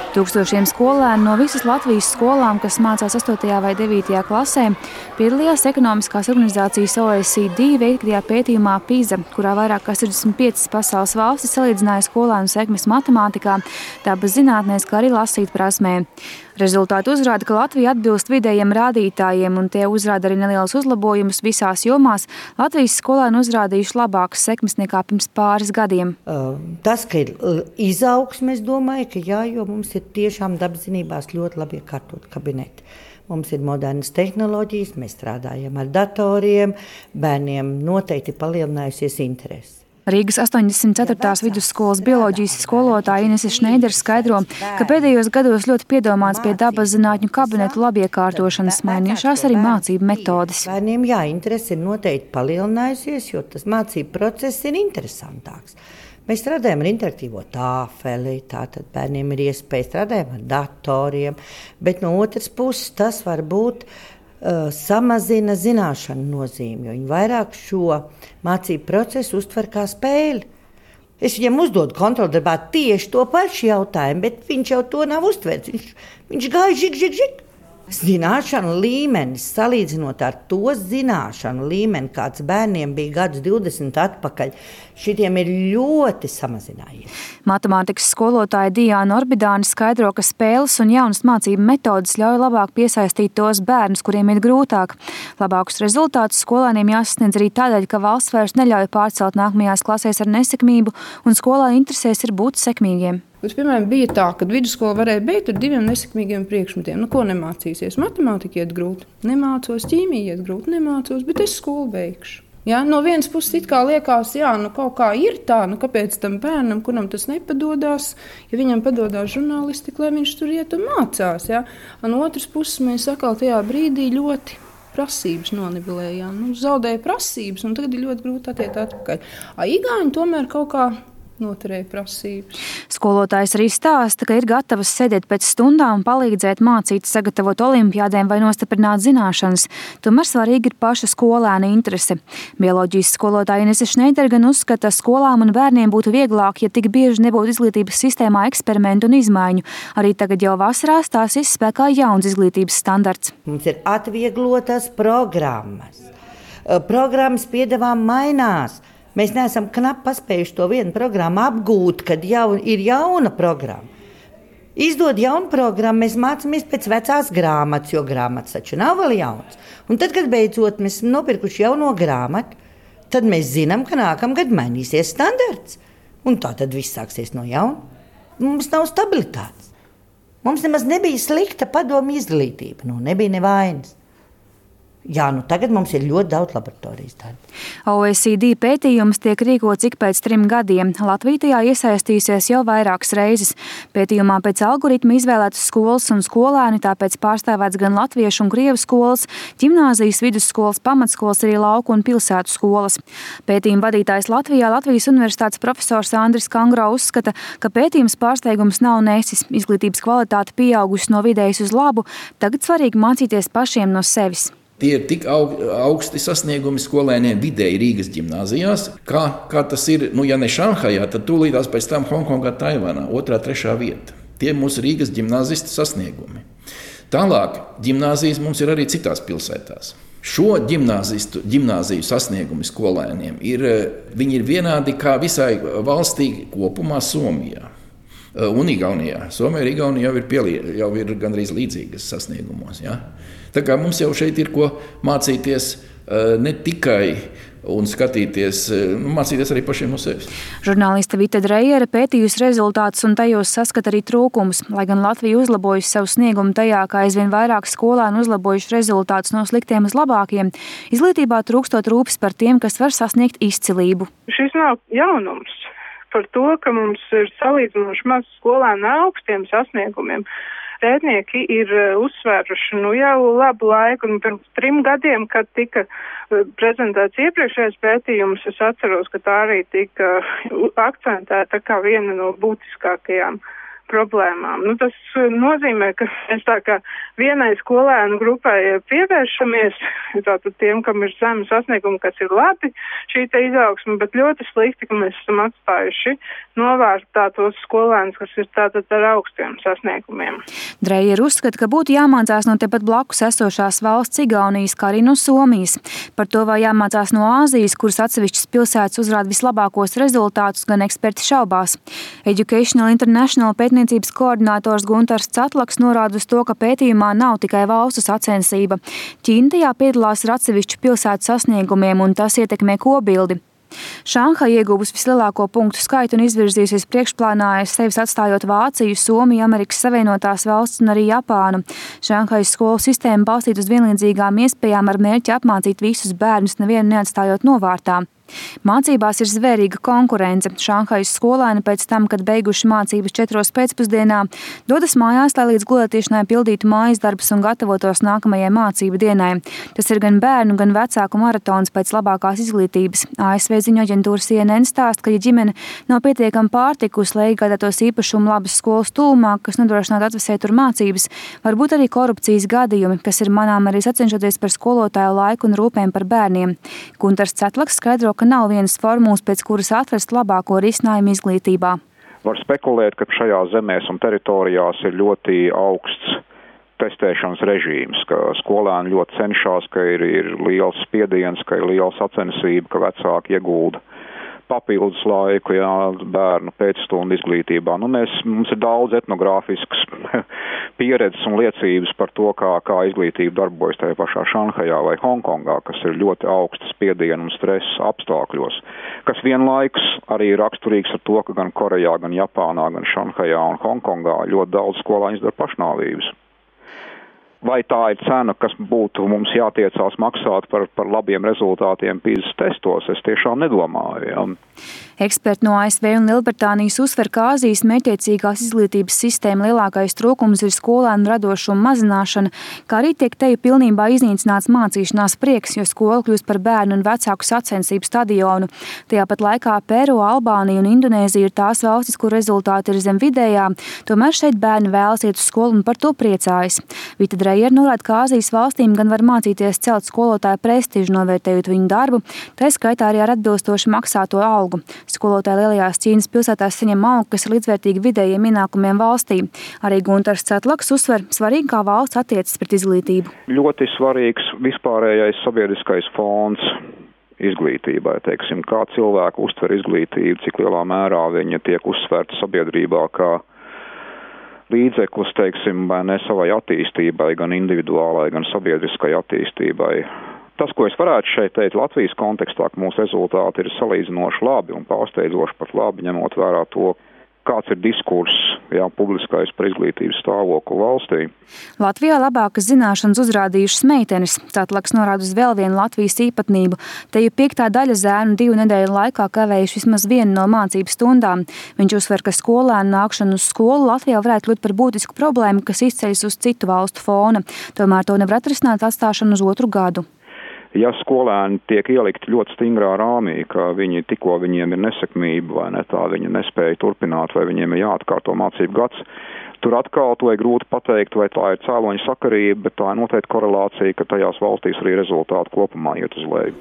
Tūkstošiem skolēnu no visas Latvijas skolām, kas mācās 8. vai 9. klasē, piedalījās ekonomiskās organizācijas OECD veiktajā pētījumā PISA, kurā vairāk kā 65 pasaules valstis salīdzināja skolēnu sekmes matemātikā, dabas zinātnēs, kā arī lasīt prasmē. Rezultāti uzrāda, ka Latvija atbilst vidējiem rādītājiem, un tie uzrāda arī nelielus uzlabojumus visās jomās. Latvijas skolēni uzrādījuši labākas sekmes nekā pirms pāris gadiem. Tas, ka ir izaugsme, es domāju, ka jā, jo mums ir tiešām dabaszinībās ļoti labi iekārtot kabineti. Mums ir modernas tehnoloģijas, mēs strādājam ar datoriem, bērniem noteikti palielinājusies interesi. Rīgas 84. vidusskolas bioloģijas skolotāja Inese Šneidera skaidro, ka pēdējos gados ļoti piedomāts pie dabas zinātņu kabinetu labiekārtošanas, mainījušās arī mācību metodes. Bērniem interese ir noteikti palielinājusies, jo tas mācību process ir interesantāks. Mēs strādājam ar interaktīvo tāfeli, tātad bērniem ir iespēja strādājam ar datoriem, bet no otras puses tas var būt samazina zināšanu nozīmi, jo viņi vairāk šo mācību procesu uztver kā spēli. Es viņam uzdodu kontroldarbā tieši to pašu jautājumu, bet viņš jau to nav uztverts. Viņš gāja žik. Zināšanu līmenis, salīdzinot ar to zināšanu līmeni, kāds bērniem bija gadus 20 atpakaļ, šitiem ir ļoti samazinājies. Matemātikas skolotāja Diāna Orbidāne skaidro, ka spēles un jaunas mācību metodes ļauj labāk piesaistīt tos bērnus, kuriem ir grūtāk. Labākus rezultātus skolēniem jāsasniedz arī tādēļ, ka valsts vairs neļauj pārcelt nākamajās klasēs ar nesekmību, un skolā interesēs ir būt sekmīgiem. Bet, piemēram, bija tā, ka vidusskola varēja beigt ar 2 nesekmīgiem priekšmetiem. Ko nemācīsies? Matemātika iet grūti, nemācos, ķīmija iet grūti, nemācos, bet es skolu beigšu. Ja? No vienas puses it kā liekas, kaut kā ir tā, kāpēc tam bērnam, kuram tas nepadodās, ja viņam padodās žurnālistika, lai viņš tur iet un mācās. Ja? No otras puses mēs atkal tajā brīdī ļoti prasības nonivelējām. Zaudēja prasības, un tagad ir ļoti grūti attiekt atpakaļ. Igauņi tomēr kaut kā noturēja prasības. Skolotājs arī stāsta, ka ir gatavas sēdēt pēc stundām un palīdzēt mācīt, sagatavot olimpiādēm vai nostiprināt zināšanas. Tomēr svarīgi ir paša skolēna interese. Bioloģijas skolotāja Inese Šneidera gan uzskata, skolām un bērniem būtu vieglāk, ja tik bieži nebūtu izglītības sistēmā eksperimentu un izmaiņu. Arī tagad jau vasarā stāsies spēkā jauns izglītības standarts. Mums ir atvieglotas programmas. Programmas piedāvām mainās. Mēs neesam knapi paspējuši to vienu programmu apgūt, kad jau ir jauna programma. Izdod jaunu programmu, mēs mācāmies pēc vecās grāmatas, jo grāmatas taču nav vēl jauns. Un tad, kad beidzot mēs esam nopirkuši jauno grāmatu, tad mēs zinām, ka nākamgad mainīsies standarts. Un tā tad viss sāksies no jauna. Mums nav stabilitātes. Mums nemaz nebija slikta padomu izglītība, nebija nevainas. Jā, tagad mums ir ļoti daudz laboratorijas darbu. OECD pētījums tiek rīkots ik pēc 3 gadiem. Latvija tajā iesaistīsies jau vairākas reizes. Pētījumā pēc algoritma izvēlētas skolas un skolēni, tāpēc pārstāvēts gan latviešu un krievu skolas, ģimnāzijas, vidusskolas, pamatskolas, arī lauku un pilsētu skolas. Pētījuma vadītājs Latvijā, Latvijas Universitātes profesors Andris Kangro uzskata, ka pētījums pārsteigums nav nesis. Izglītības kvalitāte pieaugusi no vidējas uz labu, tagad svarīgi mācīties pašiem no sevis. Tie ir tik augsti sasniegumi skolēniem vidēji Rīgas ģimnāzijās, kā tas ir, ja ne Šanhajā, tad tūlītās pēc tam Hongkongā, Taivānā, 2., 3. vieta. Tie mūsu Rīgas ģimnāzistu sasniegumi. Tālāk ģimnāzijas mums ir arī citās pilsētās. Šo ģimnāziju sasniegumi skolēniem viņi ir vienādi kā visai valstī kopumā Somijā un Igaunijā. Somija un Igaunija jau ir gandrīz līdzīgas sasniegumos. Ja? Tā kā mums jau šeit ir ko mācīties ne tikai un skatīties, mācīties arī pašiem no sevis. Žurnāliste Vita Drejere pētījusi rezultātus un tajos saskata arī trūkumus. Lai gan Latvija uzlabojusi savu sniegumu tajā, kā aizvien vairāk skolēnu uzlabojuši rezultātus no sliktiem uz labākiem, izglītībā trūkstot rūpes par tiem, kas var sasniegt izcilību. Šis nav jaunums par to, ka mums ir salīdzinoši maz skolēnu ar augstiem sasniegumiem. Pētnieki ir uzsvēruši jau labu laiku, un pirms 3 gadiem, kad tika prezentēts iepriekšējais pētījums, es atceros, ka tā arī tika akcentēta kā viena no būtiskākajām problēmām. Tas nozīmē, ka mēs tā kā vienai skolēnu grupai pievēršamies, tātad tiem, kam ir zemi sasniegumi, kas ir labi šī te izaugsme, bet ļoti slikti, ka mēs esam atstājuši novārtā tos skolēnus, kas ir tātad ar augstiem sasniegumiem. Drejer uzskata, ka būtu jāmācās no tepat blakus esošās valsts Igaunijas, kā arī no Somijas. Par to vai jāmācās no Āzijas, kuras atsevišķas pilsētas uzrāda vislabākos rezultātus, gan eksperti šaubās. Educational International pētniecības koordinators Guntars Catlaks norāda uz to, ka pētījumā nav tikai valstu sacensība. Ķīna tajā piedalās ar atsevišķu pilsētu sasniegumiem, un tas ietekmē kopbildi. Šanhai ieguvusi vislielāko punktu skaitu un izvirzījusies priekšplānā, sevis atstājot Vāciju, Somiju, Amerikas Savienotās valsts un arī Japānu. Šanhais skolu sistēma balstīta uz vienlīdzīgām iespējām ar mērķi apmācīt visus bērnus, nevienu neatstājot novārtā. Mācībās ir zvērīga konkurence. Šanhais skolēni pēc tam, kad beiguši mācības 4 pēcpusdienā, dodas mājās, lai līdz gulētiešanai pildītu mājas darbus un gatavotos nākamajai mācību dienai. Tas ir gan bērnu, gan vecāku maratons pēc labākās izglītības. ASV ziņu aģentūra CNN stāsta, ka ja ģimene nav pietiekami pārtikusi, lai iegādātos īpašumu labas skolas tūmā, kas nodrošinātu atvesēt tur mācības, varbūt arī korupcijas gadījumi, kas ir manām arī sacenšoties par skolotāju laiku un rūpēm par bērniem. Guntars Catlaks skaidro, ka nav vienas formulas, pēc kuras atrast labāko risinājumu izglītībā. Var spekulēt, ka šajās zemēs un teritorijās ir ļoti augsts testēšanas režīms, ka skolēni ļoti cenšas, ka ir liels spiediens, ka ir liela sacensība, ka vecāki iegulda papildus laiku, bērnu pēcstundu izglītībā. Mums ir daudz etnogrāfiskas pieredzes un liecības par to, kā izglītība darbojas tajā pašā Šanhajā vai Hongkongā, kas ir ļoti augsta spiediena un stresa apstākļos, kas vienlaikus arī ir raksturīgs ar to, ka gan Korejā, gan Japānā, gan Šanhajā un Hongkongā ļoti daudz skolēņu izdara pašnāvības. Vai tā ir cena, kas būtu mums jātiecās maksāt par labiem rezultātiem PISA testos? Es tiešām nedomāju. Ja. Eksperti no ASV un Lielbritānijas uzsver, ka Āzijas mērķiecīgās izglītības sistēma lielākais trūkums ir skolēnu radošuma mazināšana, kā arī tiek teju pilnībā iznīcināts mācīšanās prieks, jo skola kļūst par bērnu un vecāku sacensību stadionu. Tajā pat laikā Peru, Albānija un Indonēzija ir tās valstis, kur rezultāti ir zem vidējā, tomēr šeit bērni vēlas iet uz skolu un par to priecājas. Vita Drejer norāda, ka Āzijas valstīm gan var mācīties celt skolotāju prestižu, novērtējot viņu darbu, tā skaitā arī ar atbilstoši maksāto algu. Skolotāji lielajās Ķīnas pilsētās saņem algu, kas ir līdzvērtīgi vidējiem ienākumiem valstī. Arī Guntars Catlaks uzsver, svarīgi, kā valsts attiecas pret izglītību. Ļoti svarīgs vispārējais sabiedriskais fons izglītībai, teiksim, kā cilvēku uztver izglītību, cik lielā mērā viņa tiek uzsvērta sabiedrībā kā līdzeklis, teiksim, vai ne savai attīstībai, gan individuālai, gan sabiedriskai attīstībai. Tas, ko es varētu šeit teikt Latvijas kontekstā, ka mūsu rezultāti ir salīdzinoši labi un pārsteidzoši pat labi, ņemot vērā to, kāds ir diskurss, publiskais par izglītības stāvokli valstī. Latvijā labākas zināšanas uzrādījušas meitenes. Catlaks norāda uz vēl vienu Latvijas īpatnību. Te jau 5. daļa zēnu 2 nedēļu laikā kavējuši vismaz vienu no mācību stundām. Viņš uzsver, ka skolēnu nākšanu uz skolu Latvijā varētu kļūt par būtisku problēmu, kas izceļas uz citu valstu fona. Tomēr to nevar atrisināt atstāšanu uz 2. gadu. Ja skolēni tiek ielikti ļoti stingrā rāmī, ka tikko viņiem ir nesekmība vai ne tā, viņi nespēja turpināt vai viņiem ir jāatkārto mācību gads, tur atkal to ir grūti pateikt, vai tā ir cēloņa sakarība, bet tā ir noteikti korelācija, ka tajās valstīs arī rezultāti kopumā iet uz leju.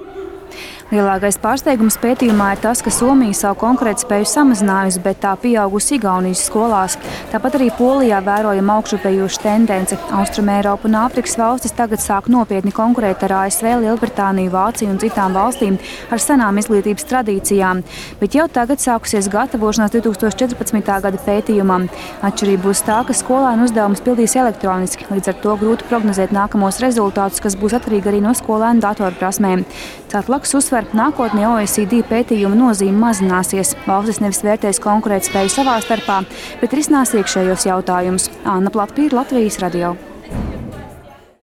Lielākais pārsteigums pētījumā ir tas, ka Somija savu konkurētspēju samazinājusi, bet tā pieaugusi Igaunijas skolās. Tāpat arī Polijā vērojama augšupējoša tendence. Austrumēropa un Āfrikas valstis tagad sāk nopietni konkurēt ar ASV, Lielbritāniju, Vāciju un citām valstīm ar senām izglītības tradīcijām. Bet jau tagad sākusies gatavošanās 2014. gada pētījumam. Atšķirība būs tā, ka skolēnu uzdevumus pildīs elektroniski, līdz ar to grūti prognozēt nākamos rezultātus, kas būs atkarīgi arī no skolēnu datorprasmēm. Catlaks uzsver, nākotnē OECD pētījuma nozīme mazināsies. Valstis nevis vērtēs konkurētspēju savā starpā, bet risinās iekšējos jautājumus. Anna Platpīra, Latvijas radio.